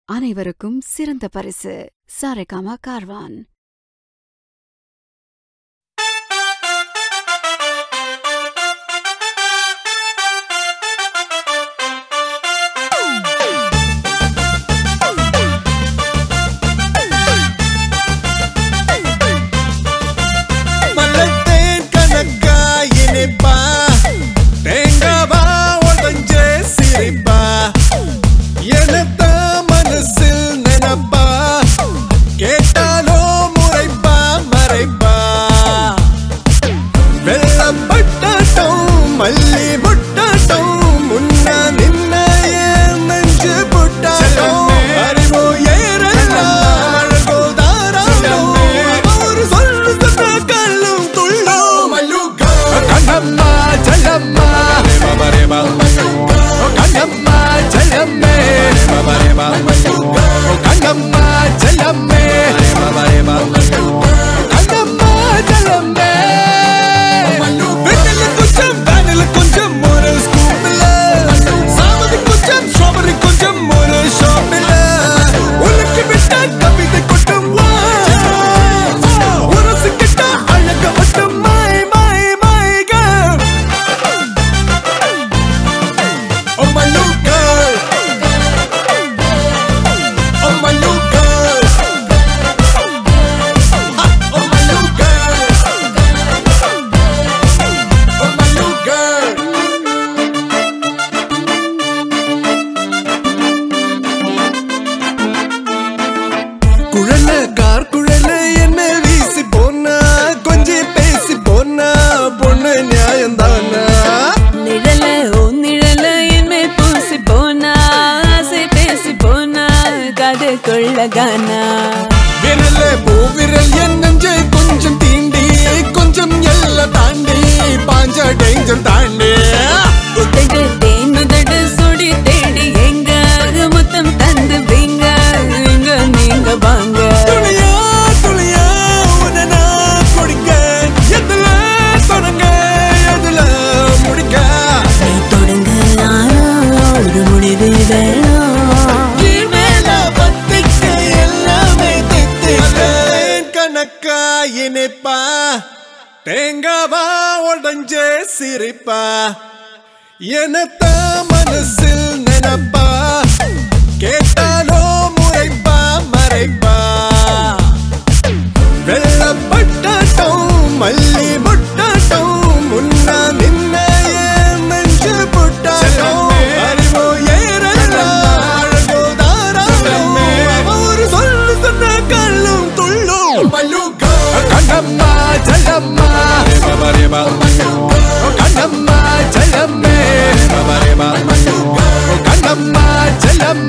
அனைவருக்கும் சிறந்த பரிசு சாரேகாமா கார்வான். விரலே பூவிரல் என் நெஞ்சை கொஞ்சம் தீண்டி கொஞ்சம் எல்லாம் தாண்டி பாஞ்ச டேஞ்சர் தாண்டி உதடு தேனுதடு சுடி தேடி எங்க முத்தம் தந்து வீங்க இங்க நீங்க வாங்க துளியா துளியா உன்னை நான் குடிக்க எதுல தொடங்க எதுல முடிக்க நீ தொடங்க ஒரு முடிவு வேணும் இனிப்பா தேங்காவா உடஞ்சே சிரிப்பா எனத்த மனசில் நினைப்பா கேட்டாலோ முறைப்பா மறைப்பா வெள்ளப்பட்டாட்டம் மல்லி முட்டாட்டம் முன்னா நின்ன நெஞ்சு புட்டாட்டம் அறிவோ ஏறலாம் அழகோ தாராளம் ஒரு சொல்லு சொன்ன கல்லும் துள்ளும் மல்லுக்கா கண்ணம்மா ஜலம்மா கண்ணம்மா ஜலம்மே கண்ணம்மா ஜலம்